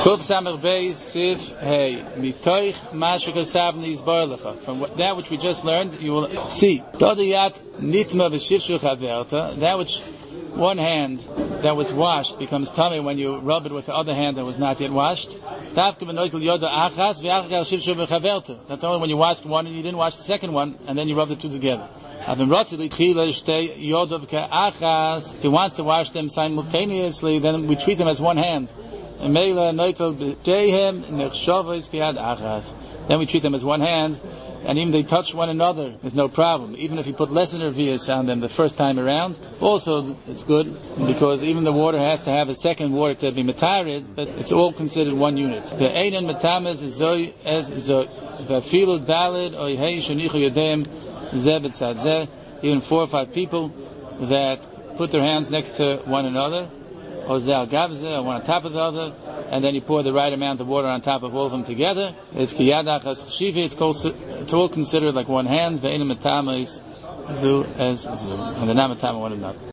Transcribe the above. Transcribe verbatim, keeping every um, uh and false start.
Kuf Samech Beis Sif Hey Mitoich Mashukasavni Isbarlecha. From that which we just learned, you will see Dodiyat Nitma V'Shivshu Chaverta. That which one hand that was washed becomes tummy when you rub it with the other hand that was not yet washed. That's only when you washed one and you didn't wash the second one, and then you rub the two together. If he wants to wash them simultaneously, then we treat them as one hand. Then we treat them as one hand, and even they touch one another, there's no problem. Even if you put less enervias on them the first time around, also it's good, because even the water has to have a second water to be matarid, but it's all considered one unit. The Einen Matamas is Zoy as Zoy. The Filu Dalid or Hey Shunichu Yadem Zebet Sadzeh, even four or five people that put their hands next to one another, or Zel Gavze, one on top of the other, and then you pour the right amount of water on top of all of them together. It's Kiyadachas Shivi, it's called, it's all considered like one hand, the Einen Matamas Zu as Zu, and the Namatama one another.